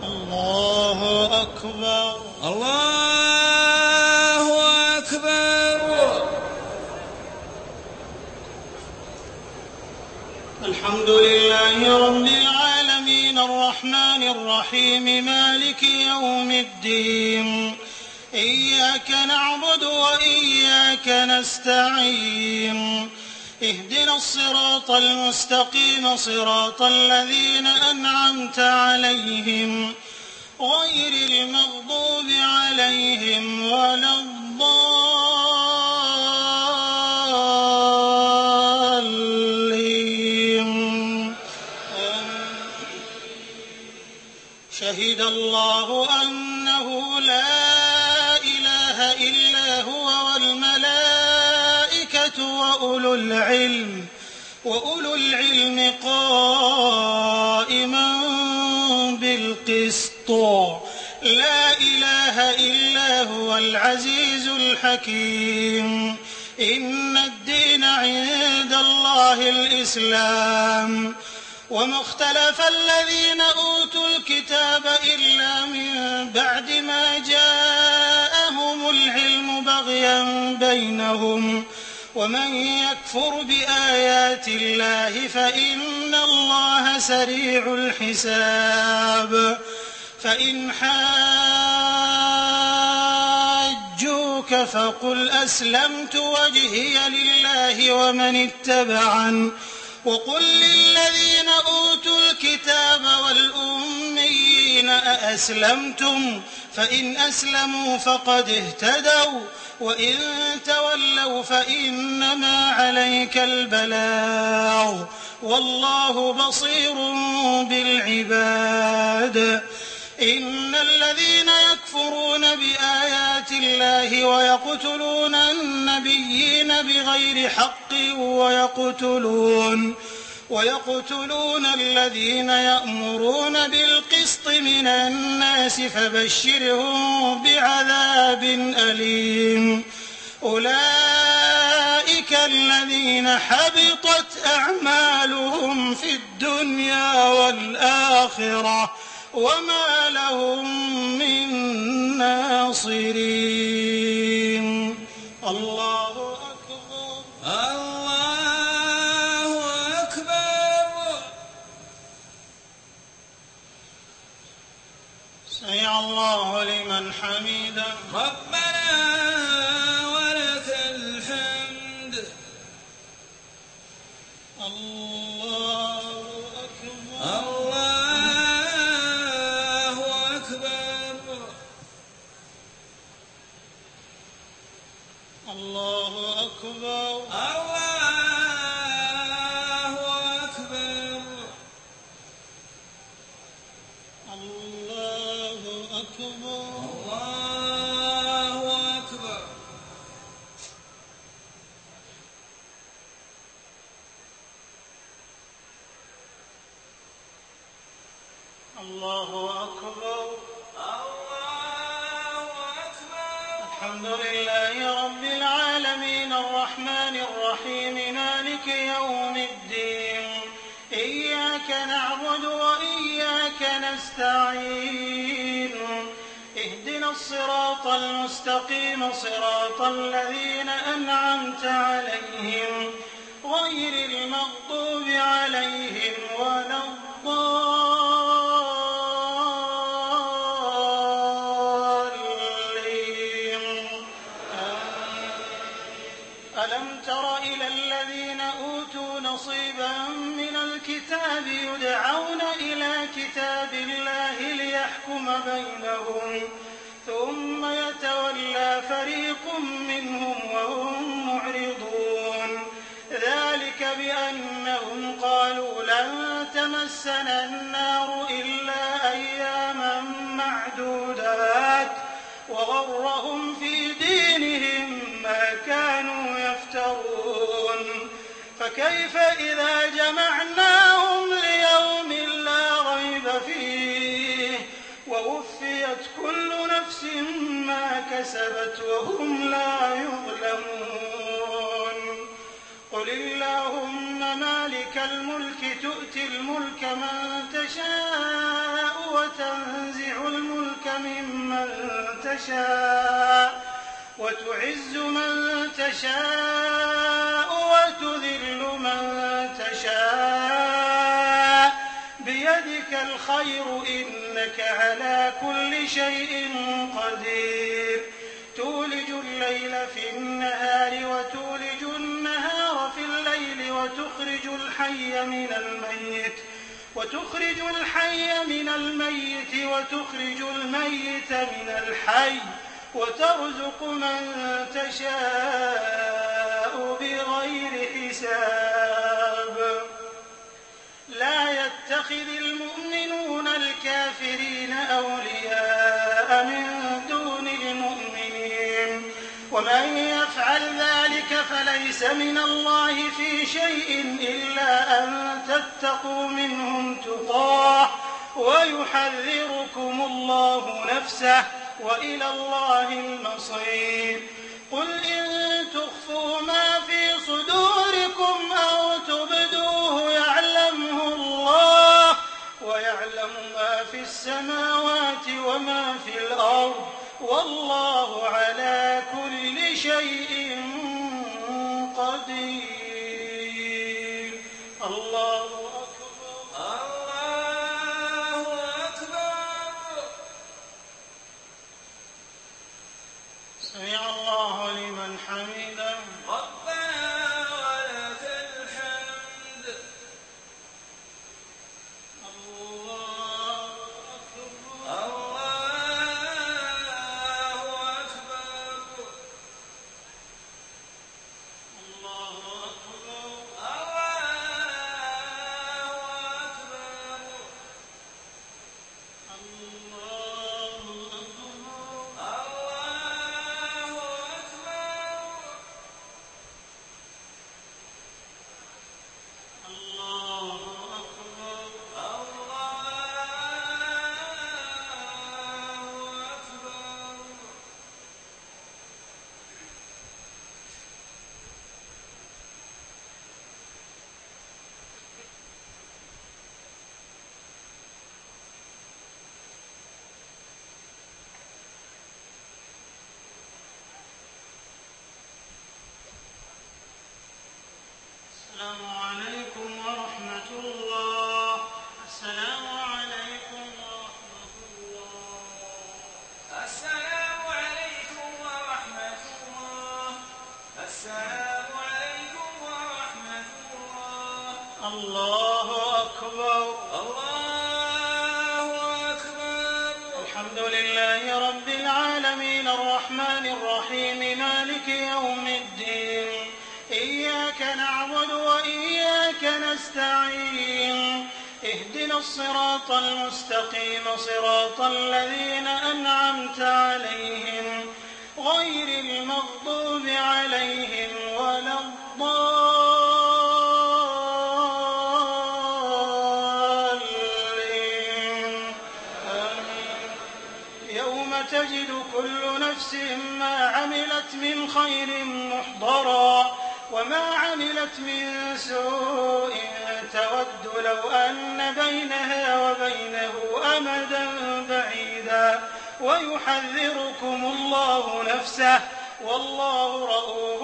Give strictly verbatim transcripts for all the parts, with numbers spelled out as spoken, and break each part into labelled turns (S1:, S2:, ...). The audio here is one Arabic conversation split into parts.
S1: الله أكبر
S2: الله أكبر.
S1: الحمد لله رب العالمين الرحمن الرحيم مالك يوم الدين إياك نعبد وإياك نستعين اهدنا الصراط المستقيم صراط الذين أنعمت عليهم غير المغضوب عليهم ولا الضالين. شهد الله أنه لا إله إلا هو والملائكة وأولو العلم وأولو العلم قائما بالقسط لا إله إلا هو العزيز الحكيم. إن الدين عند الله الإسلام وما اختلف الذين أوتوا الكتاب إلا من بعد ما جاءهم العلم بغيا بينهم ومن يكفر بآيات الله فإن الله سريع الحساب. فإن حاجوك فقل أسلمت وجهي لله ومن اتبعن وقل للذين أوتوا الكتاب والأميين أأسلمتم فإن أسلموا فقد اهتدوا وإن تولوا فإنما عليك البلاغ والله بصير بالعباد. إن الذين يكفرون بآيات الله ويقتلون النبيين بغير حق ويقتلون ويقتلون الذين يأمرون بالقسط من الناس فبشرهم بعذاب أليم. أولئك الذين حبطت أعمالهم في الدنيا والآخرة وما لهم من ناصرين. الله أكبر
S2: الله أكبر.
S1: سمع الله لمن حمده
S2: ربنا ولك الحمد.
S1: الله أكبر
S2: الله أكبر.
S1: الله أكبر
S2: الله أكبر.
S1: الله أكبر
S2: الله أكبر.
S1: الله أكبر
S2: الله أكبر.
S1: الحمد لله رب العالمين الرحمن الرحيم مالك يوم الدين إياك نعبد وإياك نستعين اهدنا الصراط المستقيم صراط الذين أنعمت عليهم غير المغضوب عليهم ولا الضالين. ألم تر إلى الذين أوتوا نصيبا من الكتاب يدعون إلى كتاب الله ليحكم بينهم ثم يتولى فريق منهم وهم معرضون. ذلك بأنهم قالوا لن تمسنا النار إلا أياما معدودات وغرهم في دينهم ما كانوا يفترون. فكيف إذا جمعناهم ليوم لا ريب فيه ووفيت كل نفس ما كسبت وهم لا يظلمون. قل اللهم مالك الملك تؤتي الملك من تشاء وتنزع ممن تشاء وتعز من تشاء وتذل من تشاء بيدك الخير إنك على كل شيء قدير تولج الليل في النهار وتولج النهار في الليل وتخرج الحي من الميت وتخرج الحي من الميت وتخرج الميت من الحي وترزق من تشاء بغير حساب لا يتخذ المؤمنون الكافرين أولياء من دون المؤمنين ومن يفعل ذلك فليس من الله في شيء إلا أن تتقوا منهم تقاه ويحذركم الله نفسه وإلى الله المصير قل إن تخفوا ما في صدوركم أو تبدوه يعلمه الله ويعلم ما في السماوات وما في الأرض والله على كل شيء قدير الله أكبر
S2: الله أكبر
S1: سمع الله لمن حمده
S2: ربنا ولك الحمد
S1: الله أكبر
S2: الله أكبر
S1: الله أكبر السلام عليكم ورحمة الله السلام عليكم ورحمة الله
S2: السلام عليكم ورحمة الله السلام عليكم ورحمة الله
S1: الله أكبر
S2: الله أكبر
S1: الحمد لله رب العالمين الرحمن الرحيم مالك يوم الدين إياك نعبد وإياك نستعين اهدنا الصراط المستقيم صراط الذين أنعمت عليهم غير المغضوب عليهم ولا الضالين آمين يوم تجد كل نفس ما عملت من خير محضرا وما عملت من سوء تود لو أن بينها وبينه أمدا بعيدا ويحذركم الله نفسه والله رءوف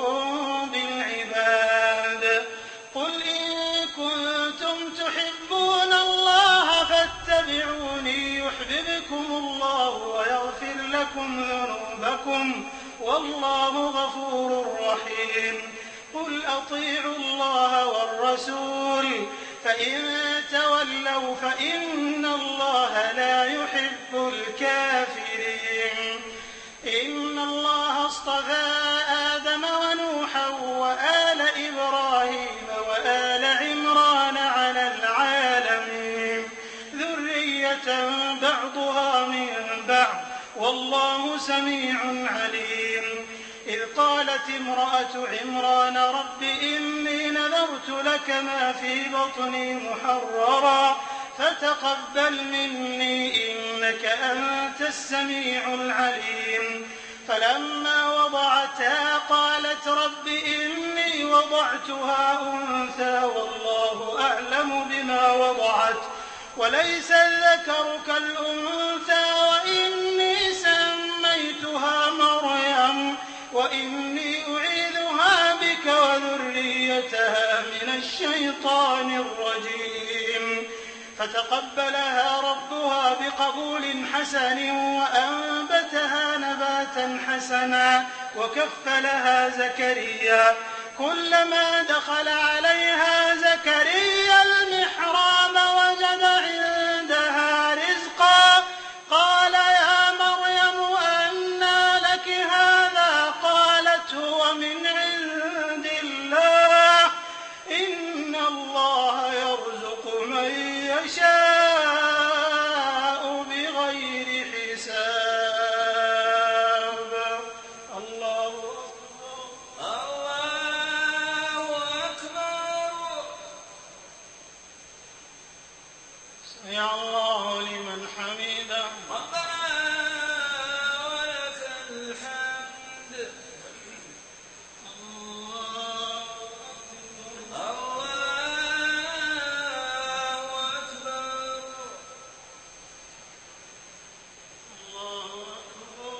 S1: بالعباد قل إن كنتم تحبون الله فاتبعوني يحببكم الله ويغفر لكم ذنوبكم والله غفور رحيم قل أطيعوا الله والرسول فإن تولوا فإن الله لا يحب الكافرين إن الله اصطفى آدم ونوحا وآل إبراهيم وآل عمران على العالمين ذرية بعضها من بعض والله سميع عليم إذ قالت امرأة عمران رب إني نذرت لك ما في بطني محررا فتقبل مني إنك أنت السميع العليم فلما وضعتها قالت رب إني وضعتها أنثى والله أعلم بما وضعت وليس الذكر كالأنثى وإني وإني أعيذها بك وذريتها من الشيطان الرجيم. فتقبلها ربها بقبول حسن وأنبتها نباتا حسنا وكفلها زكريا. كلما دخل عليها زكريا المحراب وجد عندها رزقا قال يا مريم أنى لك هذا؟ قالت هو من عند الله إن الله يرزق من يشاء بغير حساب. الله
S2: الله أكبر.
S1: سمع الله لمن حمده.
S2: ربنا ولك الحمد.
S1: الله
S2: الله أكبر.
S1: الله أكبر.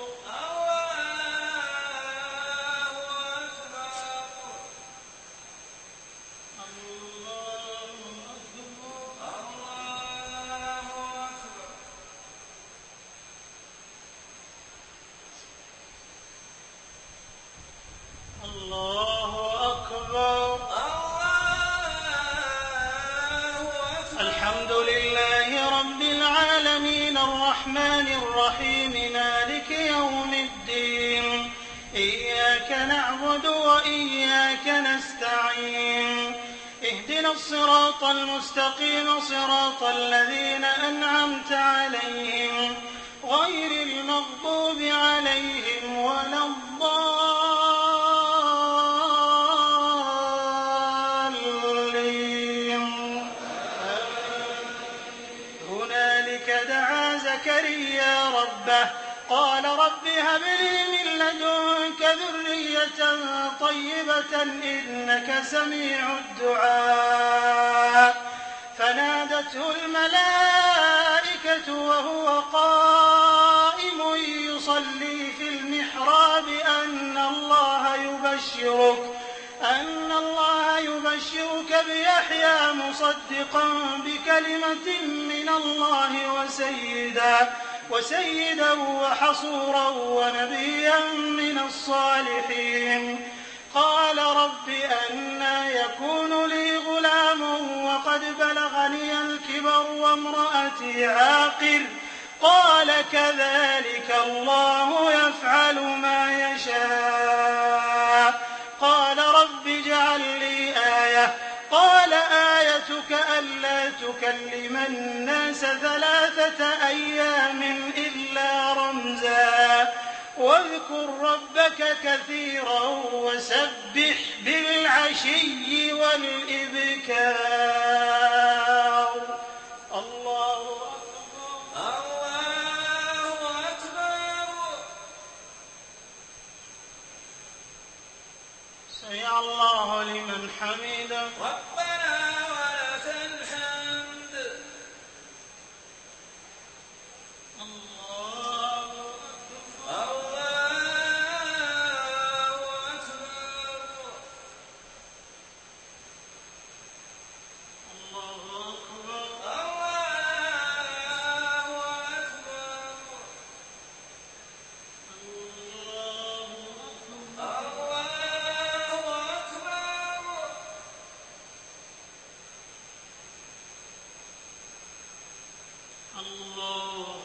S1: الله أكبر. الحمد لله رب العالمين الرحمن الرحيم مالك يوم الدين. إياك نعبد وإياك نستعين. اهدنا الصراط المستقيم صراط الذين أنعمت عليهم غير المغضوب عليهم ولا الضالين. هنالك دعا زكريا ربه قال رب هب لي من لدنك ذرية طيبة إنك سميع الدعاء. فنادته الملائكة وهو قائم يصلي في المحراب أن الله يبشرك أن الله يبشرك بيحيى مصدقا بكلمة من الله وسيدا وسيدا وحصورا ونبيا من الصالحين. قال رب أنى يكون لي غلام وقد بلغني الكبر وامرأتي عاقر؟ قال كذلك الله يفعل ما يشاء. قال رب اجعل لي آية. قال آيتك ألا تكلم الناس ثلاثة أيام إلا رمزا واذكر ربك كثيرا وسبح بالعشي والإبكار. الله
S2: أكبر.
S1: سمع الله لمن حمده.
S2: ربنا ولك الحمد.
S1: الله
S2: الله أكبر.
S1: الله أكبر.
S2: الله أكبر.
S1: الله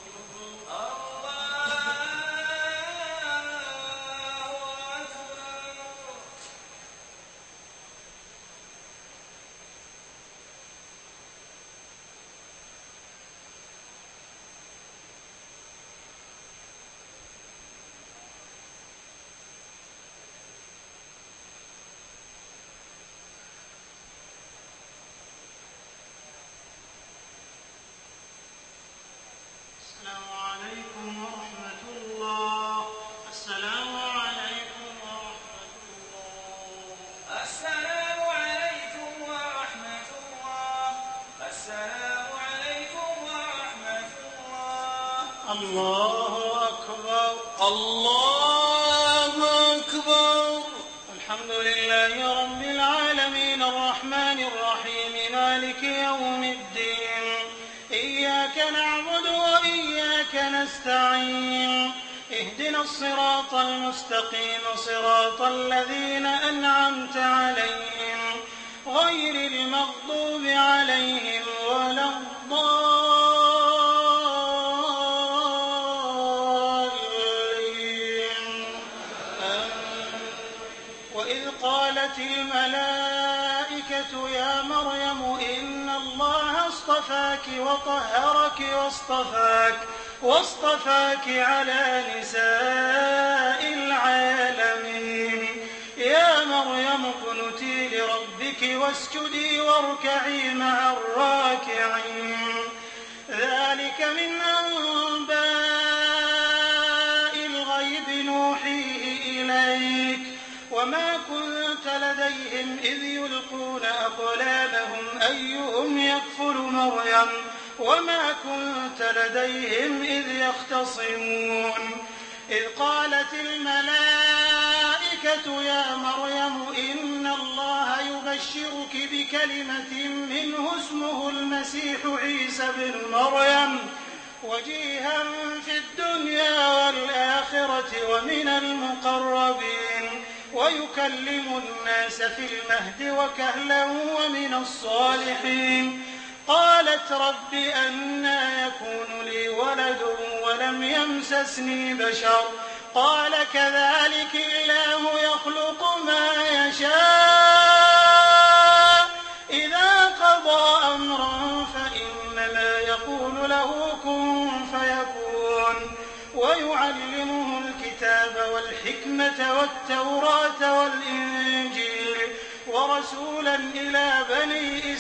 S1: السلام عليكم ورحمة الله. السلام عليكم ورحمة الله.
S2: السلام عليكم ورحمة الله. السلام عليكم ورحمة الله.
S1: الله أكبر. الله
S2: أكبر.
S1: الحمد لله رب العالمين الرحمن الرحيم مالك يوم الدين إياك نعبد وإياك نستعين اهدنا الصراط المستقيم صراط الذين أنعمت عليهم غير المغضوب عليهم ولا الضالين. وإذ قالت الملائكة يا مريم إن الله اصطفاك وطهرك واصطفاك واصطفاك على نساء العالمين يا مريم اقنتي لربك واسجدي واركعي مع الراكعين ذلك من أنباء الغيب نوحيه إليك وما كنت لديهم إذ يلقون أقلامهم أيهم يكفل مريم وما كنت لديهم إذ يختصمون إذ قالت الملائكة يا مريم إن الله يبشرك بكلمة منه اسمه المسيح عيسى بن مريم وجيها في الدنيا والآخرة ومن المقربين ويكلم الناس في المهد وكهلا ومن الصالحين قالت رب أنى يكون لي ولد ولم يمسسني بشر قال كذلك الله يخلق ما يشاء إذا قضى أمرا فإنما يقول له كن فيكون ويعلمه الكتاب والحكمة والتوراة والإنجيل ورسولا إلى بني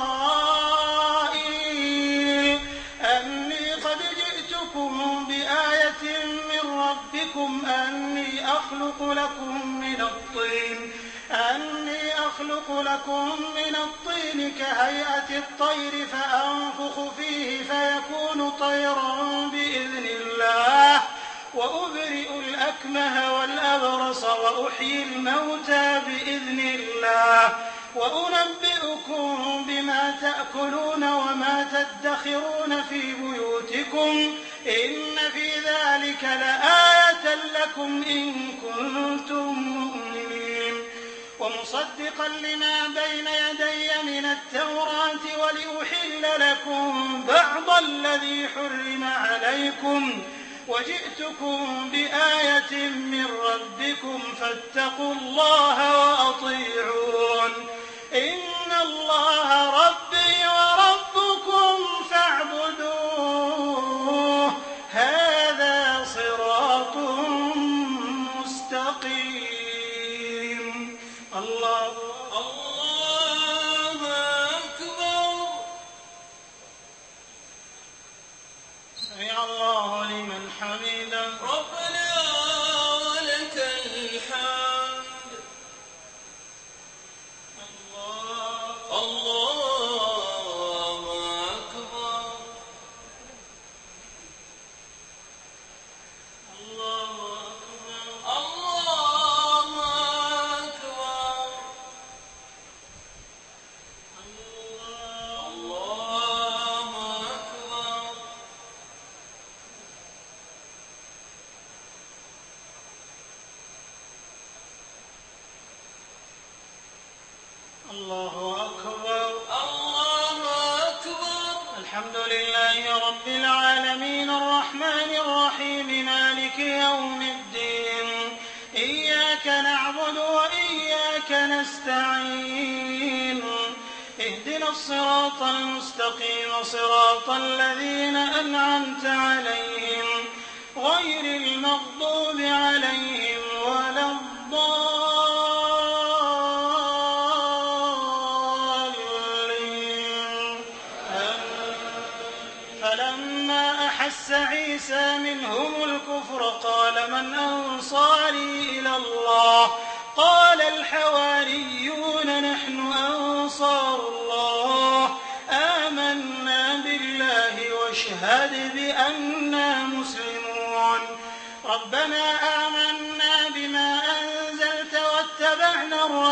S1: إسرائيل أني قد جئتكم بآية من ربكم أني أخلق لكم من الطين أني أخلق لكم من الطين كهيئة الطير فأنفخ فيه فيكون طيرا بإذن الله وأبرئ الأكمه والأبرص وأحيي الموتى بإذن الله وأنبئكم بما تأكلون وما تدخرون في بيوتكم إن في ذلك لآية لكم إن كنتم مؤمنين ومصدقا لما بين يدي من التوراة ولأحل لكم بعض الذي حرم عليكم وجئتكم بآية من ربكم فاتقوا الله وأطيعون إن الله ربي وربكم فاعبدوه هذا صراط مستقيم. الله
S2: الله أكبر.
S1: سمع الله لمن حمده
S2: ربنا ولك الحمد. الله أكبر.
S1: الله أكبر.
S2: الله أكبر. الله أكبر.
S1: الله أكبر.
S2: الله أكبر.
S1: الحمد لله رب العالمين الرحمن الرحيم مالك يوم الدين إياك نعبد وإياك نستعين اهدنا الصراط المستقيم صراط الذين أنعمت عليهم غير المغضوب عليهم ولا الضالين. فلما أحس عيسى منهم الكفر قال من أنصاري إلى الله قال الحواريون نحن أنصار الله آمنا بالله واشهد بأننا مسلمون. ربنا آمنا بما أنزلت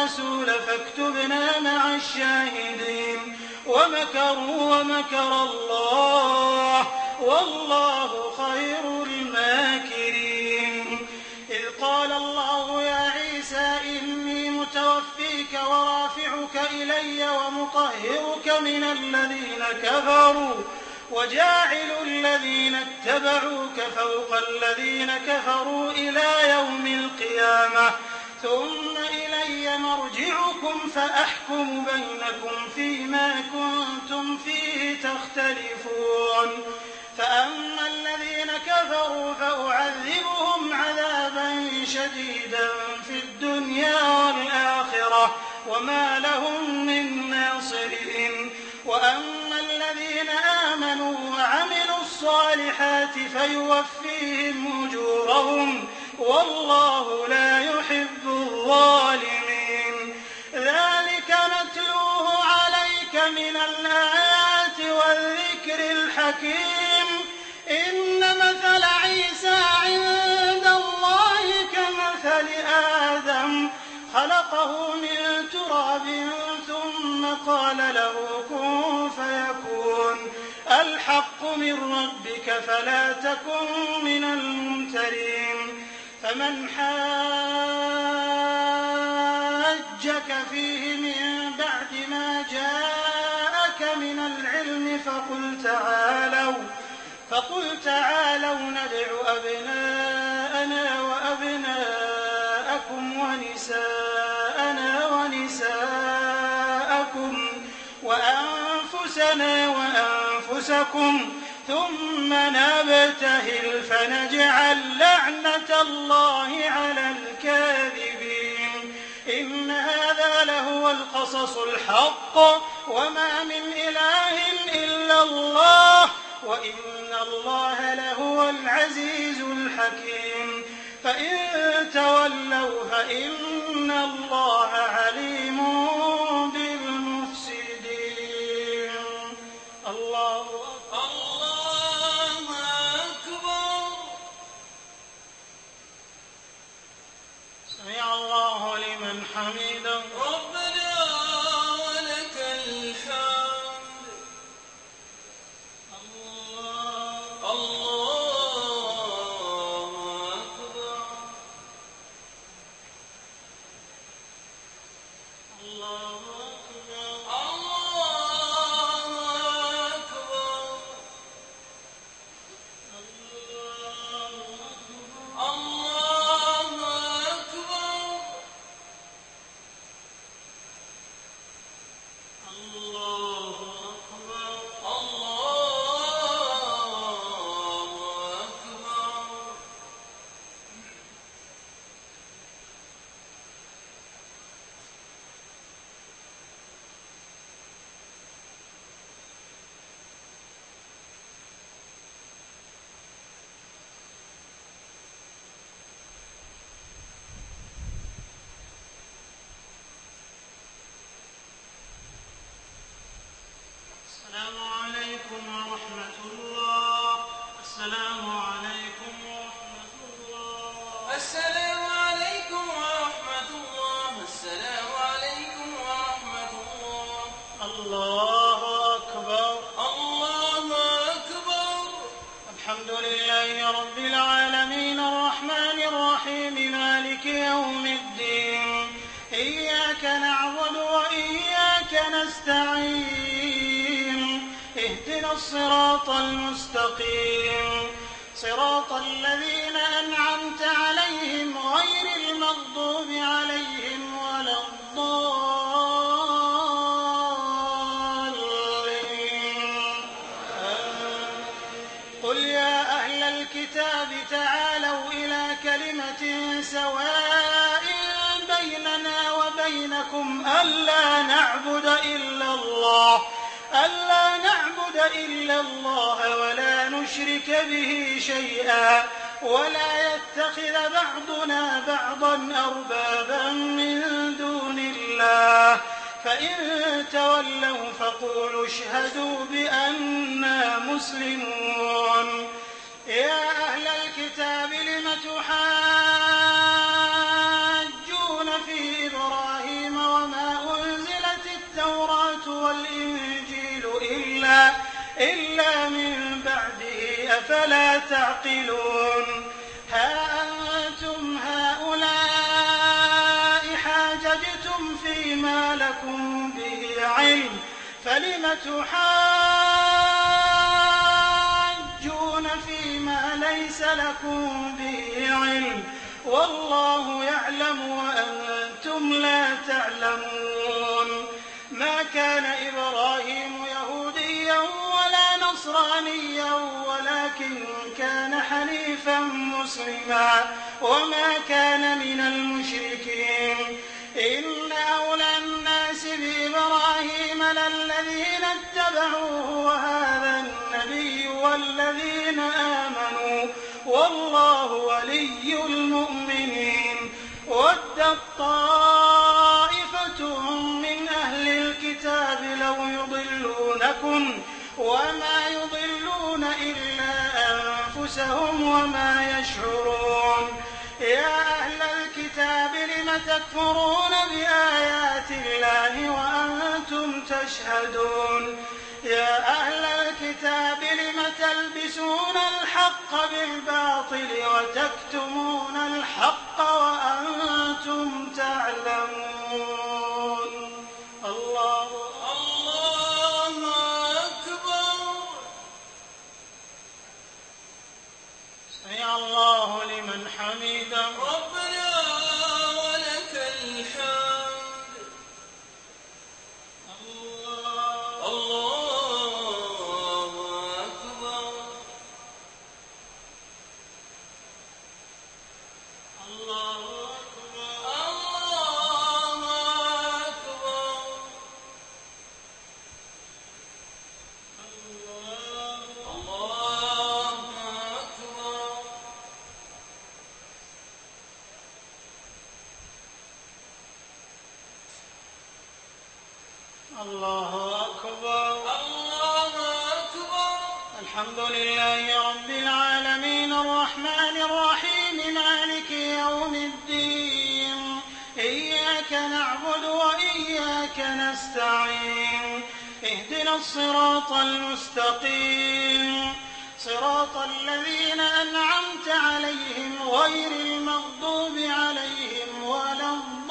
S1: الرسول فاكتبنا مع الشاهدين ومكروا ومكر الله والله خير الماكرين إذ قال الله يا عيسى إني متوفيك ورافعك إلي ومطهرك من الذين كفروا وجاعل الذين اتبعوك فوق الذين كفروا إلى يوم القيامة ثم إلي مرجعكم فأحكم بينكم فيما كنتم فيه تختلفون فأما الذين كفروا فأعذبهم عذابا شديدا في الدنيا والآخرة وما لهم من ناصرين وأما الذين آمنوا وعملوا الصالحات فيوفيهم أجورهم والله لا يحب الظالمين ذلك نتلوه عليك من الآيات والذكر الحكيم إن مثل عيسى عند الله كمثل آدم خلقه من تراب ثم قال له كن فيكون الحق من ربك فلا تكن من الممترين فمن حاجك فيه من بعد ما جاءك من العلم فقل تعالوا فقل تعالوا ندع أبناءنا وأبناءكم ونساءنا ونساءكم وأنفسنا وأنفسكم ثم نبتهل فنجعل لعنة الله على الكاذبين إن هذا لهو القصص الحق وما من إله إلا الله وإن الله لهو العزيز الحكيم فإن تولوا فإن الله عليم بالمفسدين الله
S2: الله أكبر.
S1: سمع الله لمن حمده
S2: ربنا ولك الحمد.
S1: الله
S2: الله أكبر.
S1: الله أكبر
S2: الله أكبر. الله أكبر.
S1: الله أكبر
S2: الله أكبر.
S1: السلام عليكم ورحمة الله السلام عليكم ورحمة الله
S2: السلام عليكم ورحمة الله. السلام عليكم ورحمة الله.
S1: الله أكبر
S2: الله أكبر.
S1: الحمد لله رب العالمين الرحمن الرحيم مالك يوم الدين إياك نعبد وإياك نستعين اهدنا الصراط المستقيم صراط الذين أنعمت عليهم غير المغضوب عليهم ولا الضالين آمين. قل يا أهل الكتاب تعالوا إلى كلمة سواء بيننا وبينكم ألا نعبد إلا الله ألا نعبد إلا الله ولا نشرك به شيئا ولا يتخذ بعضنا بعضا أربابا من دون الله فإن تولوا فقولوا اشهدوا بأننا مسلمون يا أهل الكتاب لم تحاجون في إبراهيم أفلا تعقلون ها أنتم هؤلاء حاججتم فيما لكم به علم فلم تحاجون فيما ليس لكم به علم والله يعلم وأنتم لا تعلمون ما كان إبراهيم يهوديا ولا نصرانيا ولكن كان حنيفا مسلما وما كان من المشركين إن أولى الناس بإبراهيم للذين اتبعوه وهذا النبي والذين آمنوا والله ولي المؤمنين ودت طائفة من أهل الكتاب لو يضلونكم وما يضلون إلا أنفسهم وما يشعرون يا أهل الكتاب لم تكفرون بآيات الله وأنتم تشهدون يا أهل الكتاب لم تلبسون الحق بالباطل وتكتمون الحق وأنتم تعلمون الله
S2: الله أكبر.
S1: سمع الله لمن حمده
S2: ربنا ولك الحمد.
S1: الله
S2: الله أكبر.
S1: الله أكبر
S2: الله أكبر. الله أكبر.
S1: الله أكبر
S2: الله أكبر.
S1: الحمد لله رب العالمين الرحمن الرحيم مالك يوم الدين إياك نعبد وإياك نستعين اهدنا الصراط المستقيم صراط الذين أنعمت عليهم غير المغضوب عليهم ولا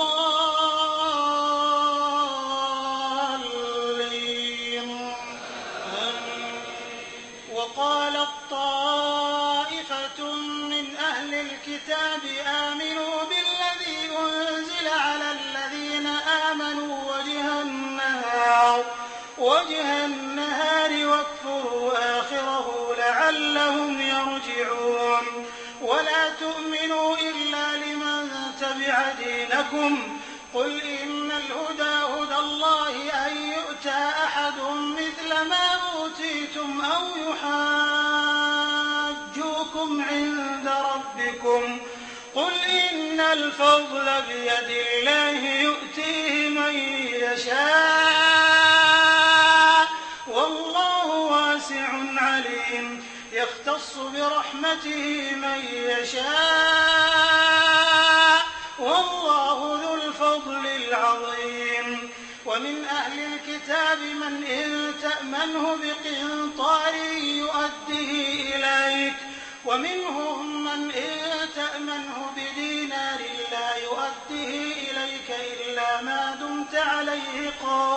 S1: الضالين آمين. وقالت طائفة من أهل الكتاب آمنوا بالذي أنزل على الذين آمنوا وجه النهار وجه النهار واكفروا آخره لعلهم يرجعون ولا تؤمنوا إلا لمن تبع دينكم قل إن الهدى هدى الله أن يؤتى أحد مثل ما أوتيتم أو يحاجوكم عند ربكم قل إن الفضل بيد الله يؤتيه من يشاء والله واسع عليم يختص برحمته من يشاء والله ذو الفضل العظيم ومن أهل الكتاب من إن تأمنه بقنطار يؤديه إليك ومنهم من إن تأمنه بدينار لا يؤديه إليك إلا ما دمت عليه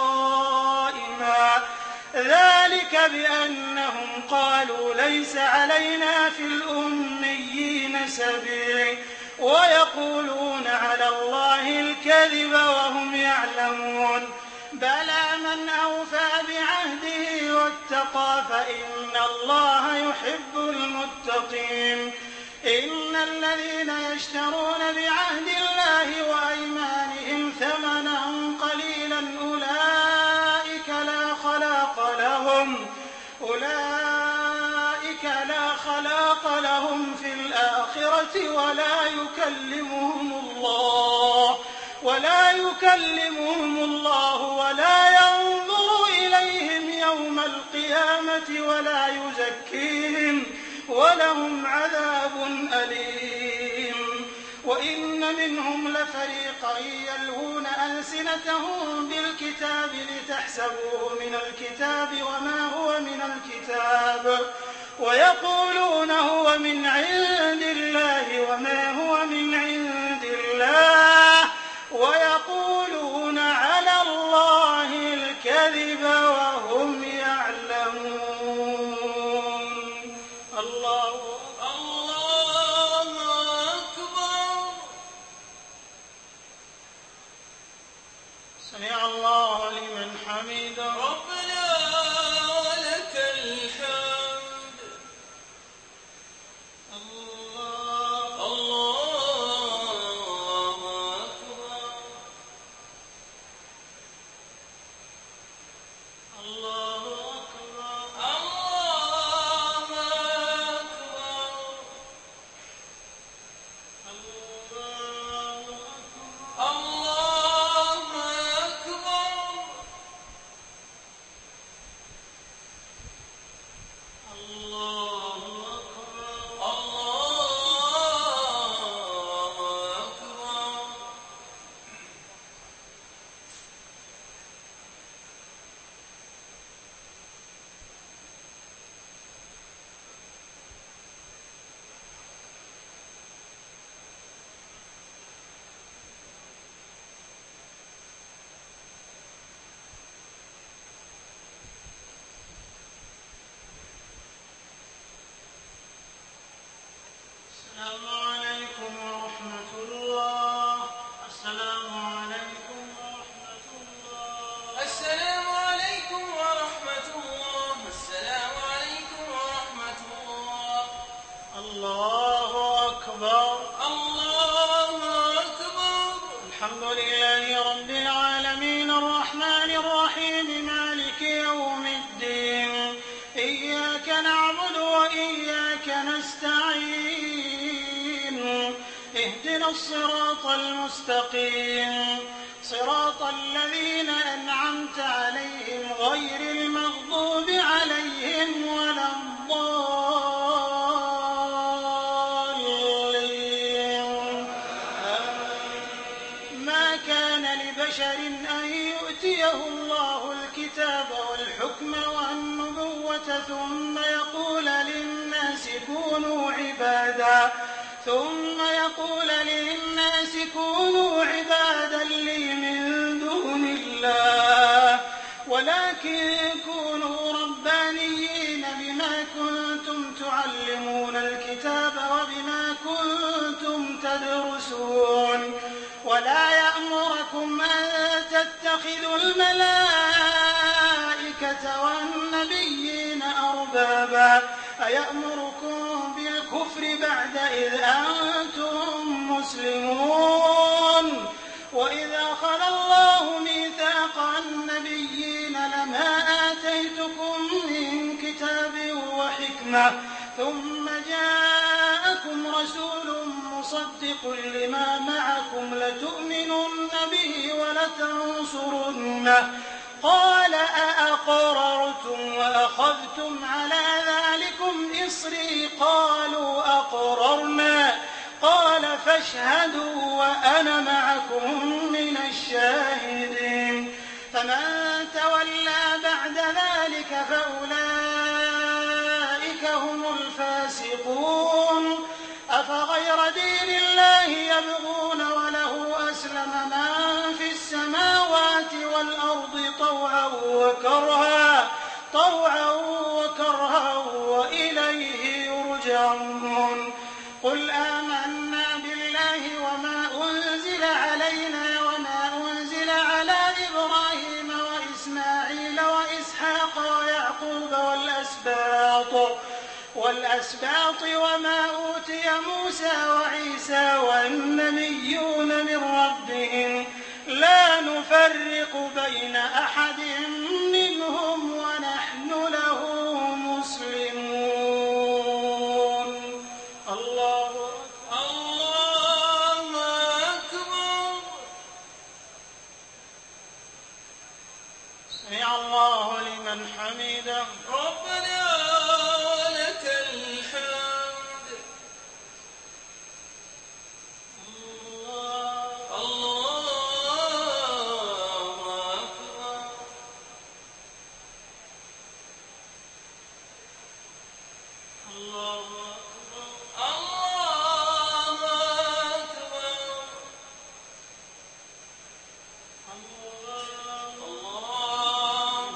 S1: قائما ذلك بأنهم قالوا ليس علينا في الأميين سبيل ويقولون على الله الكذب وهم يعلمون بلى من أوفى بعهده واتقى فإن الله يحب المتقين إن الذين يشترون بعهد الله وأيمانهم ثمنا قليلا أولئك لا خلاق لهم أولئك لا خلاق لهم في الآخرة ولا يكلمهم الله ولا يكلمهم الله ولا ينظر إليهم يوم القيامة ولا يزكيهم ولهم عذاب أليم وإن منهم لفريقا يلوون ألسنتهم بالكتاب لتحسبوه من الكتاب وما هو من الكتاب ويقولون هو من عند الله وما هو من عند الله ويقولون على الله الكذب وهم يعلمون. الله
S2: الله أكبر.
S1: سمع الله لمن حمده.
S2: ربنا ولك الحمد.
S1: الله
S2: الله أكبر.
S1: الله أكبر.
S2: الله أكبر.
S1: الله أكبر.
S2: الله أكبر.
S1: الله أكبر.
S2: الله أكبر.
S1: السلام عليكم ورحمة الله. السلام عليكم ورحمة الله.
S2: السلام عليكم ورحمة الله. السلام عليكم ورحمة الله.
S1: الله أكبر.
S2: الله أكبر.
S1: الحمد لله رب العالمين الرحمن الرحيم مالك يوم الدين. إياك نعبد وإياك نستعين. اهدنا الصراط المستقيم صراط الذين أنعمت عليهم غير المغضوب عليهم ولا الضالين. ما كان لبشر أن يؤتيه الله الكتاب والحكم والنبوة ثم يقول للناس كونوا عبادا ثم يقول للناس كونوا عبادا لي من دون الله ولكن كونوا ربانيين بما كنتم تعلمون الكتاب وبما كنتم تدرسون ولا يأمركم أن تتخذوا الملائكة والنبيين أربابا أيأمركم بالكفر بعد إذ أنتم مسلمون وإذا أخذ الله ميثاق النبيين لما آتيتكم من كتاب وحكمة ثم جاءكم رسول مصدق لما معكم لتؤمنن به ولتنصرنه قال أأقررتم وأخذتم على ذلكم إصري قالوا أقررنا قال فاشهدوا وأنا معكم من الشاهدين فمن تولى بعد ذلك فأولئك هم الفاسقون أفغير دين الله يبغون وله أسلم من في السماوات والأرض طوعا وكرها طوعا وكرها وإليه يرجعون قل آمنا بالله وما أنزل علينا وما أنزل على إبراهيم وإسماعيل وإسحاق ويعقوب والأسباط والأسباط وما أوتي موسى وعيسى والنبيون من ربهم لا نفرق بين أحد منهم ونحن له مسلمون. الله
S2: الله أكبر.
S1: سمع الله لمن حمده.
S2: ربنا ولك الحمد.
S1: الله
S2: الله أكبر.
S1: الله أكبر
S2: الله أكبر
S1: الله
S2: الله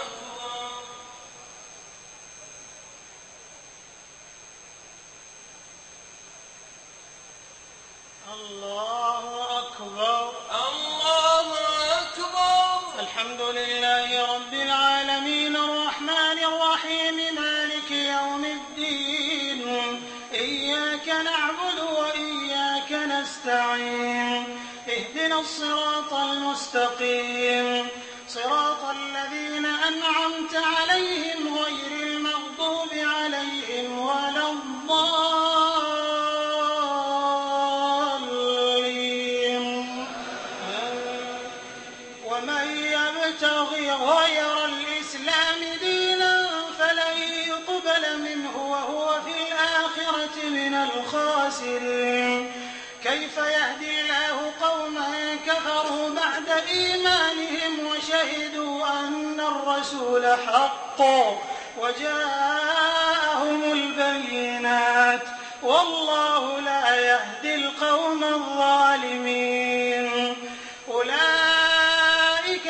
S2: أكبر
S1: الله أكبر
S2: الله أكبر
S1: الحمد لله رب العالمين الرحمن الرحيم مالك يوم الدين إياك نعبد وإياك نستعين اهدنا الصراط المستقيم صراط الذين أنعمت عليهم غير المغضوب عليهم ولا الضالين ومن يبتغي غير الإسلام دينا فلن يقبل منه وهو في الآخرة من الخاسرين كيف يهدي الله قوما كفروا بعد إيمانهم وشهدوا أن الرسول حق وجاءهم البينات والله لا يهدي القوم الظالمين أولئك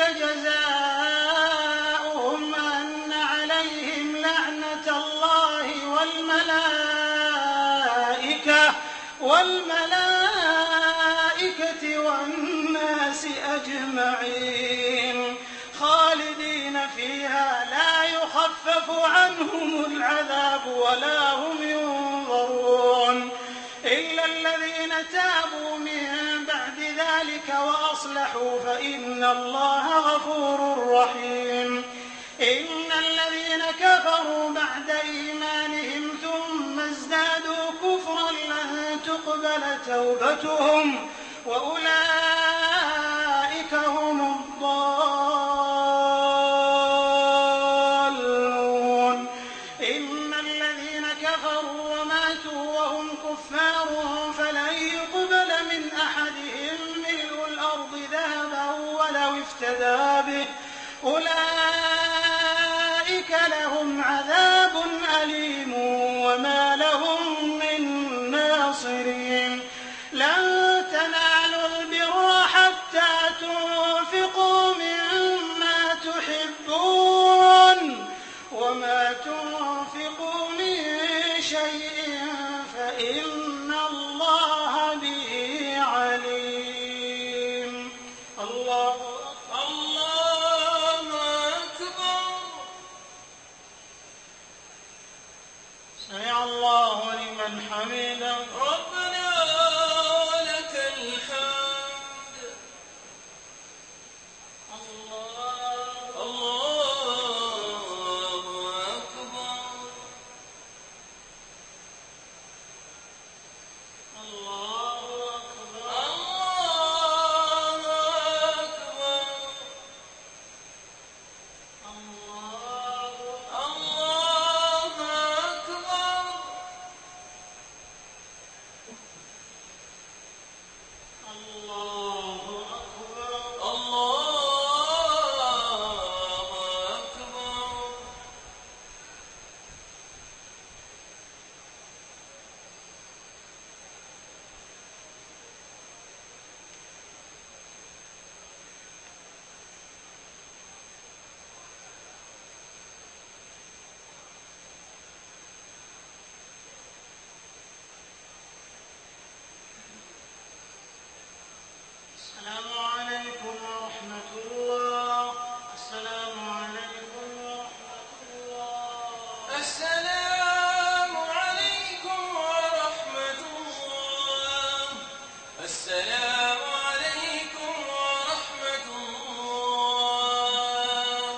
S1: جزاؤهم أن عليهم لعنة الله والملائكة والملائكة والناس أجمعين خالدين فيها لا يخفف عنهم العذاب ولا هم ينظرون إلا الذين تابوا من بعد ذلك وأصلحوا فإن الله غفور رحيم إن الذين كفروا بعد إيمانهم ثم ازدادوا كفرا لن تقبل توبتهم وأولئك هم الضالون إن الذين كفروا وماتوا وهم كفار فلن يقبل من أحدهم ملء الأرض ذهبا ولو افتدى به أولئك لهم عذاب أليم وما لهم من ناصرين لن تنالوا البر حتى تنفقوا مما تحبون وما تنفقوا من شيء فإن الله به عليم الله
S2: الله أكبر
S1: سمع الله لمن حمده
S2: ربنا ولك الحمد
S1: الله
S2: الله أكبر
S1: الله أكبر
S2: الله أكبر
S1: الله
S2: الله أكبر
S1: الله أكبر
S2: الله أكبر
S1: السلام عليكم ورحمة الله السلام عليكم ورحمة الله
S2: السلام عليكم ورحمة الله السلام عليكم ورحمة الله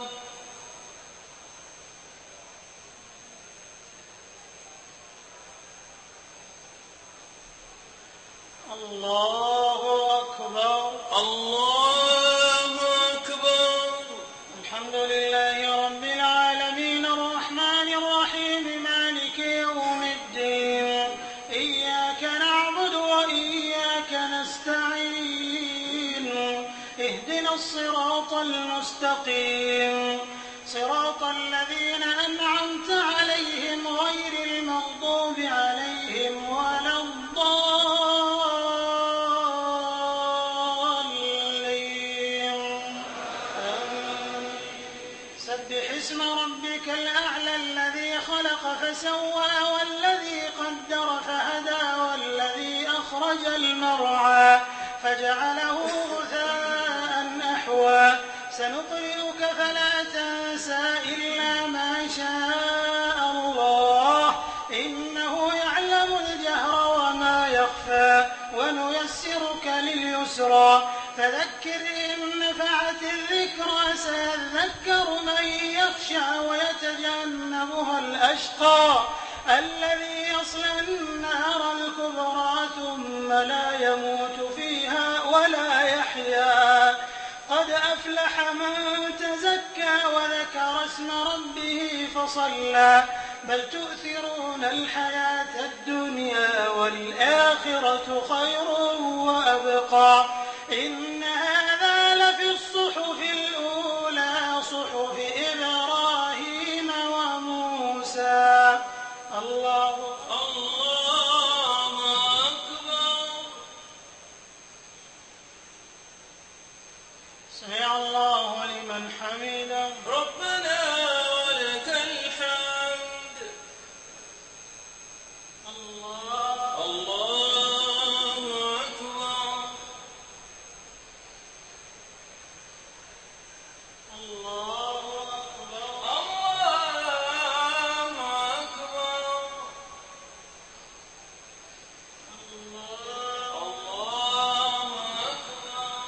S1: الله أكبر
S2: الله أكبر
S1: الحمد لله رب العالمين الرحمن الرحيم مالك يوم الدين إياك نعبد وإياك نستعين اهدنا الصراط المستقيم صراط الذين أنعمت عليهم غير المغضوب خلق فسوى والذي قدر فهدى والذي أخرج المرعى فجعله غثاء أحوى سنقرئك فلا تنسى إلا ما شاء الله إنه يعلم الجهر وما يخفى ونيسرك لليسرى فذكر إن نفعت الذكرى سيذكر من يخشى ويتجنبها الأشقى الذي يصلى النار الكبرى ثم لا يموت فيها ولا يحيا قد أفلح من تزكى وذكر اسم ربه فصلى بل تؤثرون الحياة الدنيا والآخرة خير وأبقى إن هذا لفي الصحف الأولى صحف إبراهيم وموسى. الله
S2: الله أكبر.
S1: سمع الله لمن حمده.
S2: ربنا ولك الحمد.
S1: الله
S2: الله أكبر.
S1: الله أكبر.
S2: الله أكبر.
S1: الله
S2: الله أكبر.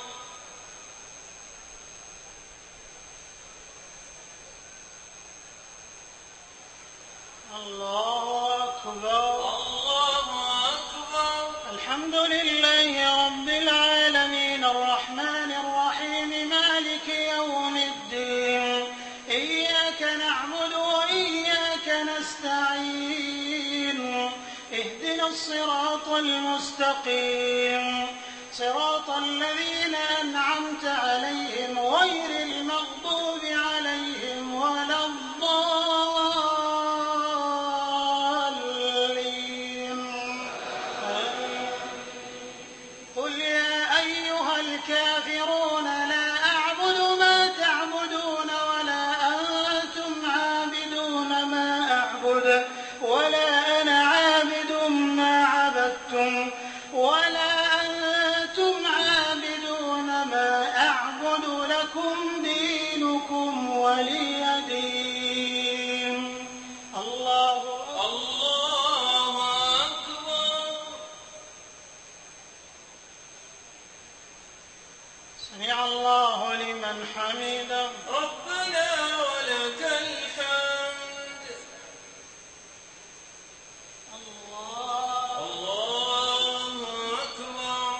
S1: الله أكبر.
S2: الله أكبر.
S1: الحمد لله رب العالمين الرحمن الرحيم مالك يوم الدين إياك نعبد وإياك نستعين اهدنا الصراط المستقيم صراط الذين أنعمت عليهم غير المغضوب عليهم ولا الضالين. قل يا أيها الكافرون لا أعبد ما تعبدون ولا أنتم عابدون ما أعبد ولا أنا عابد ما عبدتم ولا أنتم عابدون ما أعبد لكم دينكم ولي دين. الله
S2: الله أكبر.
S1: سمع الله لمن حمده.
S2: ربنا ولك الحمد.
S1: الله
S2: الله أكبر.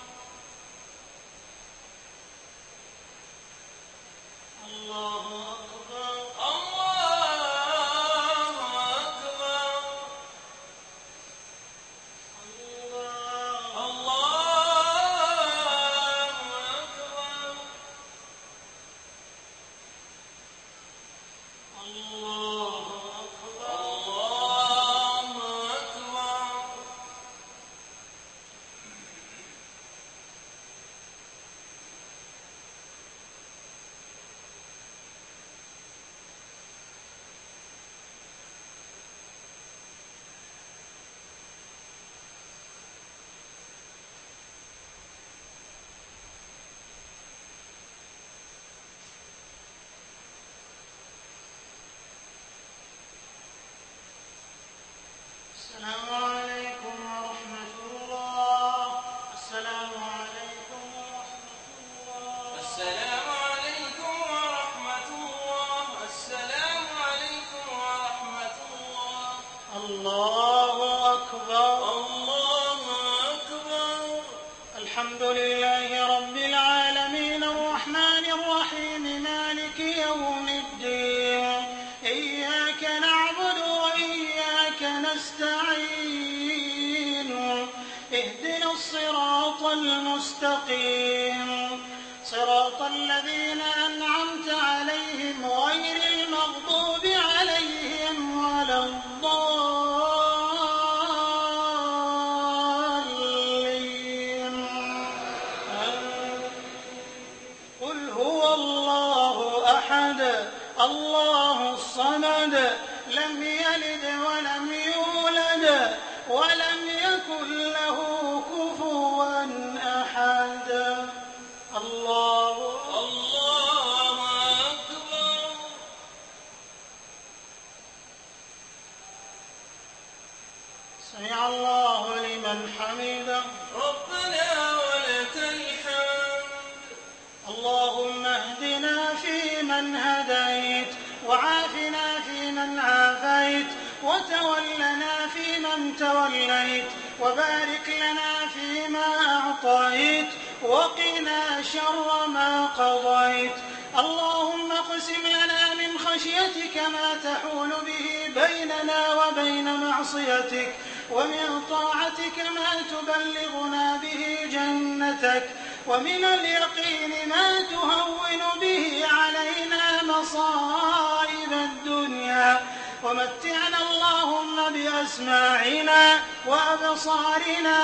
S1: الله أكبر.
S2: الله أكبر.
S1: الله
S2: الله أكبر.
S1: الله أكبر.
S2: الله أكبر.
S1: السلام عليكم ورحمة الله. السلام عليكم ورحمة الله.
S2: السلام عليكم ورحمة الله. السلام عليكم ورحمة الله.
S1: الله أكبر.
S2: الله أكبر.
S1: الحمد لله رب العالمين الرحمن الرحيم مالك يوم الدين إياك نعبد وإياك نستعين اهدنا الصراط المستقيم صراط الذين أنعمت عليهم غير المغضوب عليهم ولا الضالين. قل هو الله أحد الله الصمد لم يلد يلد ولم يولد ولم يكن له كفوا أحد. الله
S2: الله أكبر.
S1: سمع الله لمن حمده.
S2: ربنا ولك الحمد.
S1: اللهم اهدنا فيمن هديت وعافنا فيمن عافيت وتولنا فيمن توليت وبارك لنا فيما أعطيت وقنا شر ما قضيت. اللهم اقسم لنا من خشيتك ما تحول به بيننا وبين معصيتك ومن طاعتك ما تبلغنا به جنتك ومن اليقين ما تهون به علينا مصائب الدنيا ومتعنا اللهم بأسماعنا وأبصارنا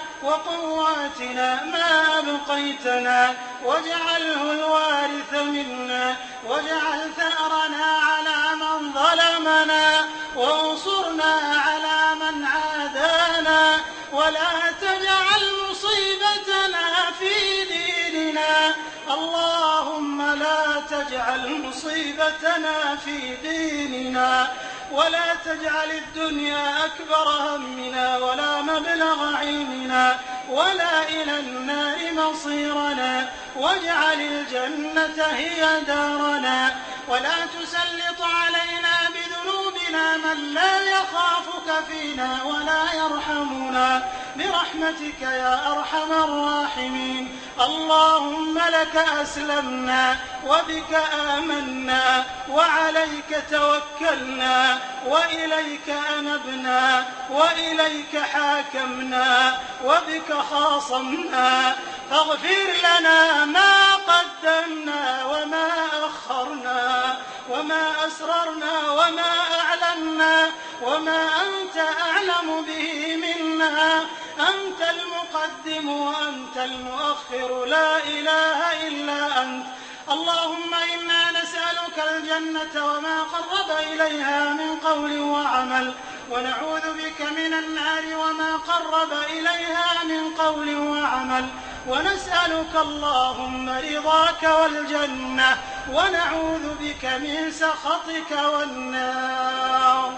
S1: وقواتنا ما أبقيتنا واجعله الوارث منا واجعل ثأرنا على من ظلمنا وانصرنا على من عادانا ولا تجعل مصيبتنا في ديننا. اللهم لا تجعل مصيبتنا في ديننا ولا تجعل الدنيا أكبر همنا ولا مبلغ علمنا ولا إلى النار مصيرنا واجعل الجنة هي دارنا ولا تسلط علينا بذنوبنا من لا يخافك فينا ولا يرحمنا برحمتك يا أرحم الراحمين. اللهم لك أسلمنا وبك آمنا وعليك توكلنا وإليك أنبنا وإليك حاكمنا وبك خاصمنا فاغفر لنا ما قدمنا وما أخرنا وما أسررنا وما أعلنا وما أنت أعلم به منا. أنت المقدم وأنت المؤخر لا إله إلا أنت. اللهم إنا نسألك الجنة وما قرب إليها من قول وعمل ونعوذ بك من النار وما قرب إليها من قول وعمل ونسألك اللهم رضاك والجنة ونعوذ بك من سخطك والنار.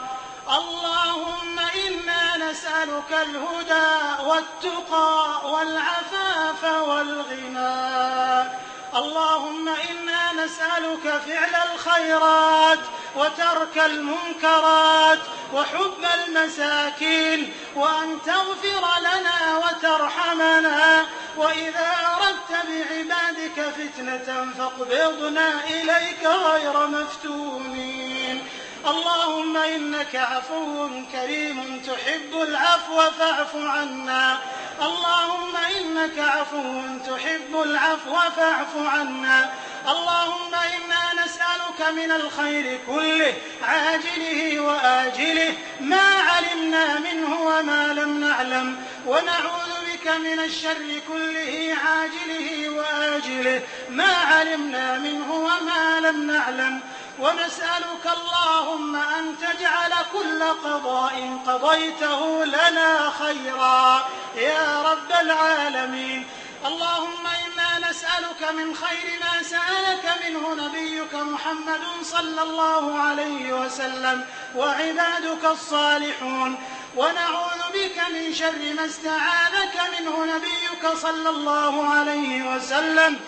S1: اللهم إنا نسألك الهدى والتقى والعفاف والغنى. اللهم إنا نسألك فعل الخيرات وترك المنكرات وحب المساكين وأن تغفر لنا وترحمنا وإذا أردت بعبادك فتنة فاقبضنا إليك غير مفتونين. اللهم إنك عفو كريم تحب العفو فاعف عنا. اللهم إنك عفو تحب العفو فاعف عنا. اللهم إنا نسألك من الخير كله عاجله وآجله ما علمنا منه وما لم نعلم ونعوذ بك من الشر كله عاجله وآجله ما علمنا منه وما لم نعلم ونسألك اللهم أن تجعل كل قضاء قضيته لنا خيرا يا رب العالمين. اللهم إنا نسألك من خير ما سألك منه نبيك محمد صلى الله عليه وسلم وعبادك الصالحون ونعوذ بك من شر ما استعاذك منه نبيك صلى الله عليه وسلم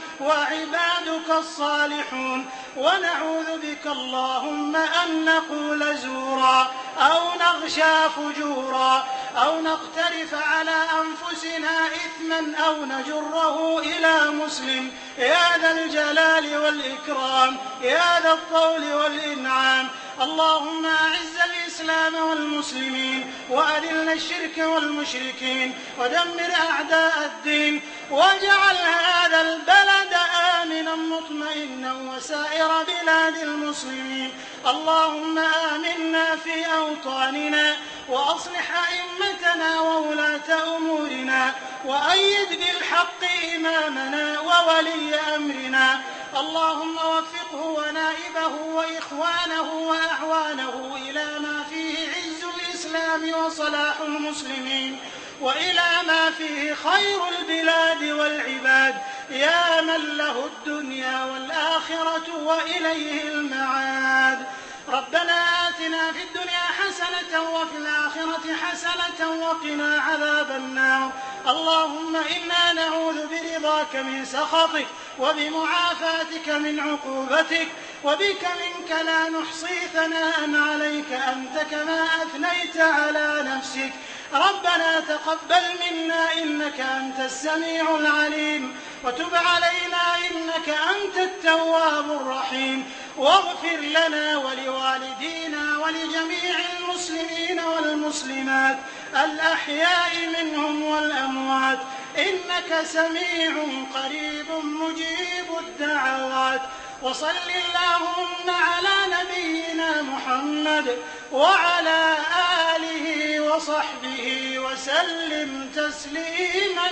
S1: وعبادك الصالحون ونعوذ بك اللهم أن نقول زورا أو نغشى فجورا أو نقترف على أنفسنا إثما أو نجره إلى مسلم يا ذا الجلال والإكرام يا ذا الطول والإنعام. اللهم أعز الإسلام والمسلمين وأذل الشرك والمشركين ودمر أعداء الدين واجعل هذا البلد آمنا مطمئنا وسائر بلاد المسلمين. اللهم آمنا في أوطاننا وأصلح أئمتنا وولاة أمورنا وأيد بالحق إمامنا وولي أمرنا. اللهم وفقه ونائبه وإخوانه وأعوانه إلى ما فيه عز الإسلام وصلاح المسلمين، وإلى ما فيه خير البلاد والعباد، يا من له الدنيا والآخرة وإليه المعاد. ربنا آتنا في الدنيا حسنة وفي الآخرة حسنة وقنا عذاب النار. اللهم إنا نعوذ برضاك من سخطك وبمعافاتك من عقوبتك، وبك منك لا نحصي ثناء عليك أنت كما أثنيت على نفسك. ربنا تقبل منا إنك أنت السميع العليم، وتب علينا إنك أنت التواب الرحيم، واغفر لنا ولوالدينا ولجميع المسلمين والمسلمات الأحياء منهم والأموات، إنك سميع قريب مجيب الدعوات. وصل اللهم على نبينا محمد وعلى آله وصحبه وسلم تسليما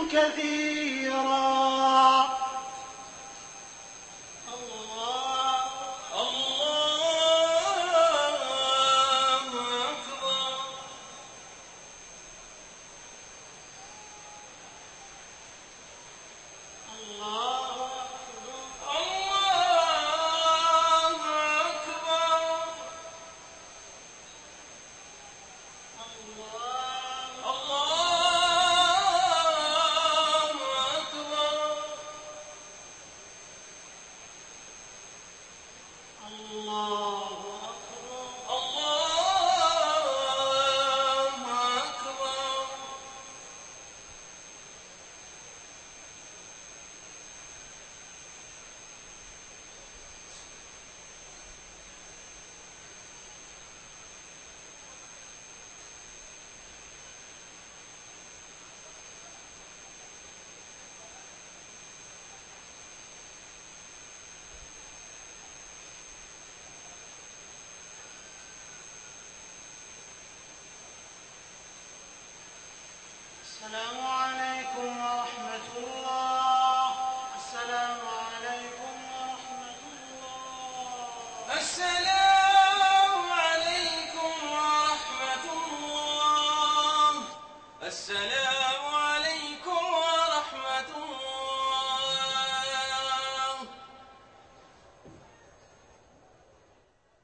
S1: كثيرا. الله
S2: الله أكبر.
S1: الله السلام عليكم ورحمة الله. السلام عليكم ورحمة الله.
S2: السلام عليكم ورحمة الله. السلام